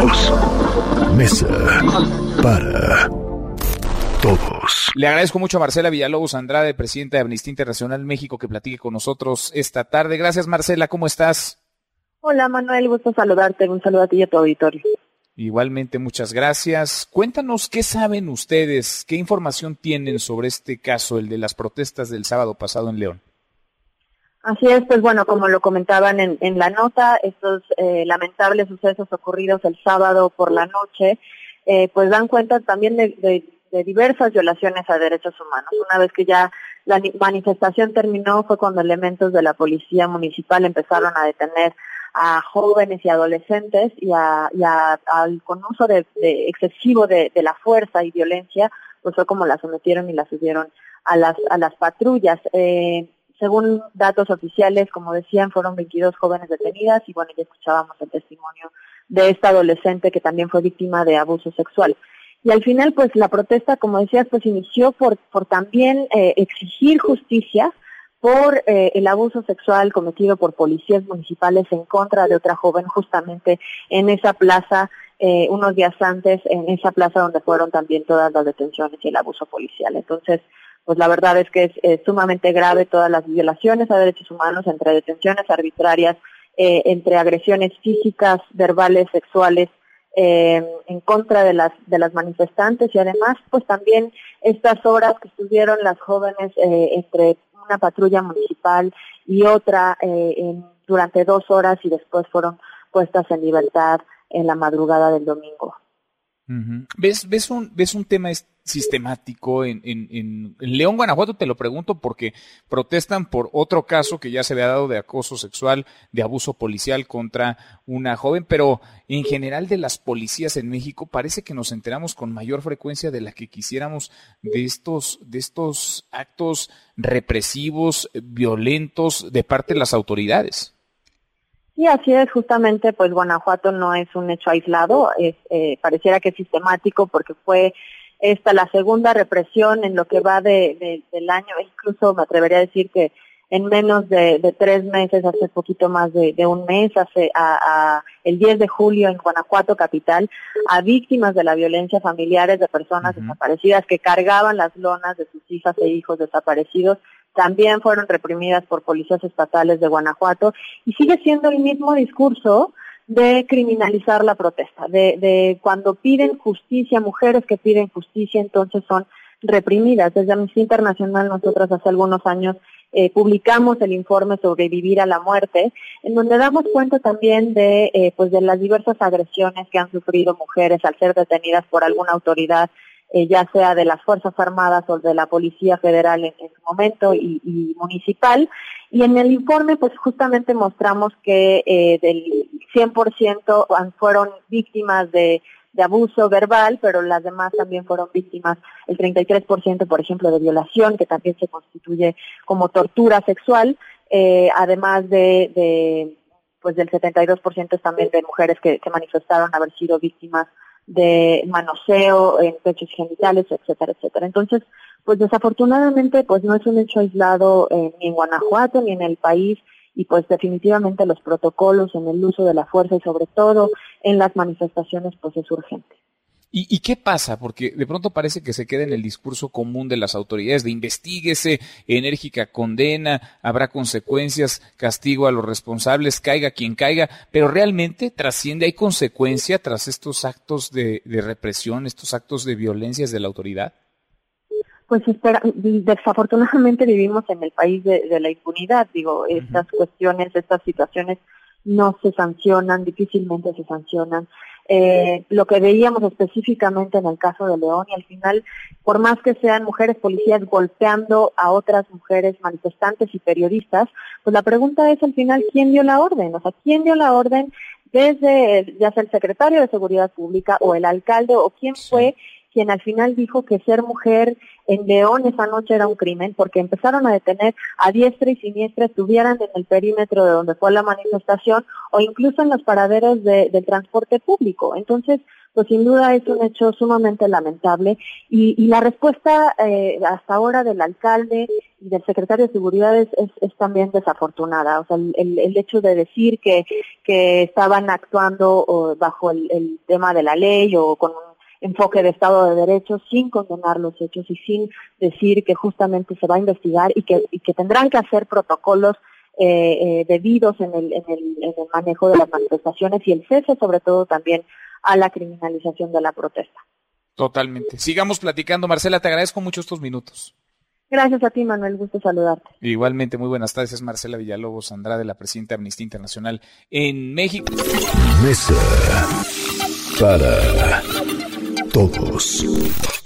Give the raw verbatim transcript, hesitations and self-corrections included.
Somos mesa para todos. Le agradezco mucho a Marcela Villalobos Andrade, presidenta de Amnistía Internacional México, que platique con nosotros esta tarde. Gracias, Marcela, ¿cómo estás? Hola, Manuel, gusto saludarte. Un saludo a ti y a tu auditorio. Igualmente, muchas gracias. Cuéntanos qué saben ustedes, qué información tienen sobre este caso, el de las protestas del sábado pasado en León. Así es, pues bueno, como lo comentaban en, en la nota, estos eh, lamentables sucesos ocurridos el sábado por la noche, eh, pues dan cuenta también de, de, de diversas violaciones a derechos humanos. Una vez que ya la manifestación terminó fue cuando elementos de la policía municipal empezaron a detener a jóvenes y adolescentes y, a, y a, al con uso de, de excesivo de, de la fuerza y violencia, pues fue como la sometieron y la subieron a las, a las patrullas. Eh, Según datos oficiales, como decían, fueron veintidós jóvenes detenidas y bueno, ya escuchábamos el testimonio de esta adolescente que también fue víctima de abuso sexual. Y al final, pues la protesta, como decías, pues inició por, por también eh, exigir justicia por eh, el abuso sexual cometido por policías municipales en contra de otra joven justamente en esa plaza, eh, unos días antes, en esa plaza donde fueron también todas las detenciones y el abuso policial. Entonces, pues la verdad es que es, es sumamente grave todas las violaciones a derechos humanos, entre detenciones arbitrarias, eh, entre agresiones físicas, verbales, sexuales, eh, en contra de las de las manifestantes y además, pues también estas horas que estuvieron las jóvenes eh, entre una patrulla municipal y otra eh, en, durante dos horas y después fueron puestas en libertad en la madrugada del domingo. Uh-huh. ¿Ves, ves un, ves un tema sistemático en, en, en, en León, Guanajuato? Te lo pregunto porque protestan por otro caso que ya se había dado de acoso sexual, de abuso policial contra una joven, pero en general de las policías en México parece que nos enteramos con mayor frecuencia de la que quisiéramos de estos, de estos actos represivos, violentos de parte de las autoridades. Sí, así es, justamente, pues Guanajuato no es un hecho aislado, es, eh, pareciera que es sistemático porque fue esta la segunda represión en lo que va de, de, del año, incluso me atrevería a decir que en menos de, de tres meses, hace poquito más de, de un mes, hace a, a el diez de julio en Guanajuato capital, a víctimas de la violencia familiares de personas uh-huh. desaparecidas que cargaban las lonas de sus hijas e hijos desaparecidos, también fueron reprimidas por policías estatales de Guanajuato y sigue siendo el mismo discurso de criminalizar la protesta, de, de cuando piden justicia, mujeres que piden justicia, entonces son reprimidas. Desde Amnistía Internacional nosotras hace algunos años eh, publicamos el informe Sobrevivir a la muerte, en donde damos cuenta también de eh, pues de las diversas agresiones que han sufrido mujeres al ser detenidas por alguna autoridad, Eh, ya sea de las Fuerzas Armadas o de la Policía Federal en, en su momento y, y municipal. Y en el informe pues justamente mostramos que eh, del cien por ciento fueron víctimas de, de abuso verbal, pero las demás también fueron víctimas, el treinta y tres por ciento por ejemplo de violación, que también se constituye como tortura sexual, eh, además de, de pues del setenta y dos por ciento también de mujeres que, que manifestaron haber sido víctimas de manoseo en pechos genitales, etcétera, etcétera. Entonces, pues desafortunadamente, pues no es un hecho aislado eh, ni en Guanajuato ni en el país y pues definitivamente los protocolos en el uso de la fuerza y sobre todo en las manifestaciones pues es urgente. ¿Y, ¿Y qué pasa? Porque de pronto parece que se queda en el discurso común de las autoridades de investíguese, enérgica condena, habrá consecuencias, castigo a los responsables, caiga quien caiga, pero realmente trasciende, hay consecuencia tras estos actos de, de represión, estos actos de violencias de la autoridad. Pues espera, desafortunadamente vivimos en el país de, de la impunidad, digo, estas uh-huh. cuestiones, estas situaciones no se sancionan, difícilmente se sancionan. Eh, lo que veíamos específicamente en el caso de León y al final, por más que sean mujeres policías golpeando a otras mujeres manifestantes y periodistas, pues la pregunta es al final, ¿quién dio la orden? O sea, ¿quién dio la orden desde ya sea el secretario de Seguridad Pública o el alcalde o quién fue quien al final dijo que ser mujer en León esa noche era un crimen, porque empezaron a detener a diestra y siniestra, estuvieran en el perímetro de donde fue la manifestación o incluso en los paraderos de, del transporte público. Entonces, pues sin duda es un hecho sumamente lamentable y, y la respuesta eh, hasta ahora del alcalde y del secretario de Seguridad es, es, es también desafortunada. O sea, el, el hecho de decir que, que estaban actuando o, bajo el, el tema de la ley o con un enfoque de Estado de Derecho sin condenar los hechos y sin decir que justamente se va a investigar y que, y que tendrán que hacer protocolos eh, eh, debidos en el, en, el, en el manejo de las manifestaciones y el cese sobre todo también a la criminalización de la protesta. Totalmente. Sigamos platicando. Marcela, te agradezco mucho estos minutos. Gracias a ti, Manuel, gusto saludarte. Igualmente, muy buenas tardes. Es Marcela Villalobos Andrade, la presidenta de Amnistía Internacional en México. Mesa para todos.